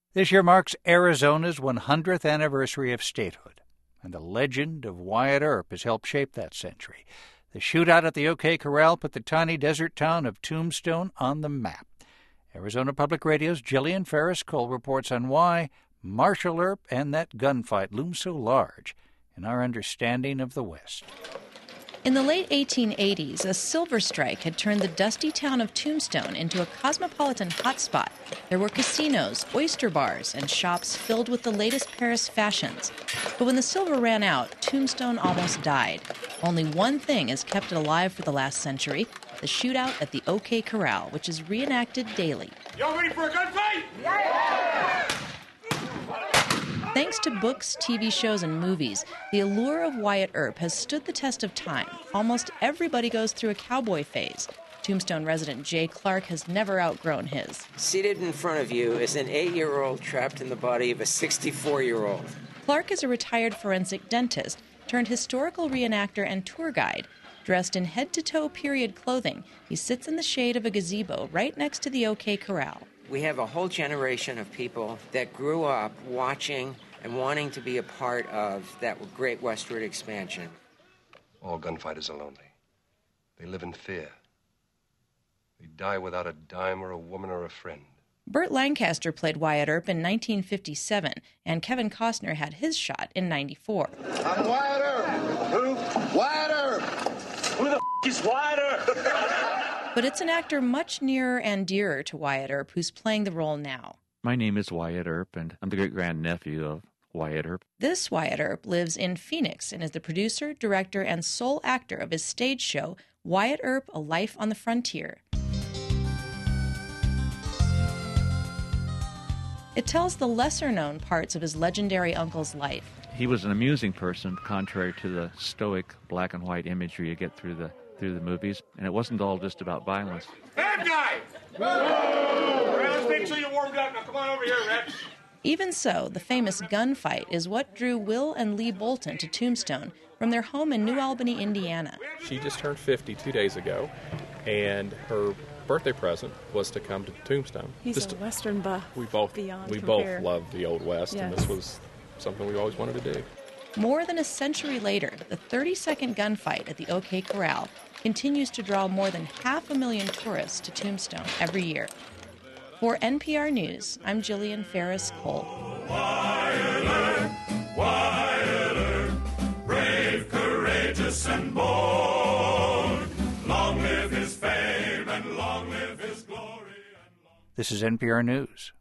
This year marks Arizona's 100th anniversary of statehood, and the legend of Wyatt Earp has helped shape that century. The shootout at the OK Corral put the tiny desert town of Tombstone on the map. Arizona Public Radio's Jillian Ferris-Cole reports on why Marshall Earp and that gunfight loom so large in our understanding of the West. In the late 1880s, a silver strike had turned the dusty town of Tombstone into a cosmopolitan hotspot. There were casinos, oyster bars, and shops filled with the latest Paris fashions. But when the silver ran out, Tombstone almost died. Only one thing has kept it alive for the last century: the shootout at the OK Corral, which is reenacted daily. Y'all ready for a gunfight? Yeah! Thanks to books, TV shows, and movies, the allure of Wyatt Earp has stood the test of time. Almost everybody goes through a cowboy phase. Tombstone resident Jay Clark has never outgrown his. Seated in front of you is an 8-year-old trapped in the body of a 64-year-old. Clark is a retired forensic dentist turned historical reenactor and tour guide. Dressed in head-to-toe period clothing, he sits in the shade of a gazebo right next to the OK Corral. We have a whole generation of people that grew up watching and wanting to be a part of that great westward expansion. All gunfighters are lonely. They live in fear. They die without a dime or a woman or a friend. Burt Lancaster played Wyatt Earp in 1957, and Kevin Costner had his shot in 94. I'm Wyatt Earp. Who? Wyatt Earp. Who the is Wyatt Earp? But it's an actor much nearer and dearer to Wyatt Earp who's playing the role now. My name is Wyatt Earp, and I'm the great-grandnephew of Wyatt Earp. This Wyatt Earp lives in Phoenix and is the producer, director, and sole actor of his stage show, Wyatt Earp, A Life on the Frontier. It tells the lesser-known parts of his legendary uncle's life. He was an amusing person, contrary to the stoic black-and-white imagery you get through the movies, and it wasn't all just about violence. Bad guy! All right, let's make sure you're warmed up. Now come on over here, Rex. Even so, the famous gunfight is what drew Will and Lee Bolton to Tombstone from their home in New Albany, Indiana. She just turned 50 2 days ago, and her birthday present was to come to Tombstone. He's just a Western buff. We both love the Old West, yes. And this was something we always wanted to do. More than a century later, the 30-second gunfight at the OK Corral continues to draw more than 500,000 tourists to Tombstone every year. For NPR News, I'm Jillian Ferris-Cole. Wyatt Earp, Wyatt Earp, brave, courageous, and bold. Long live his fame and long live his glory. This is NPR News.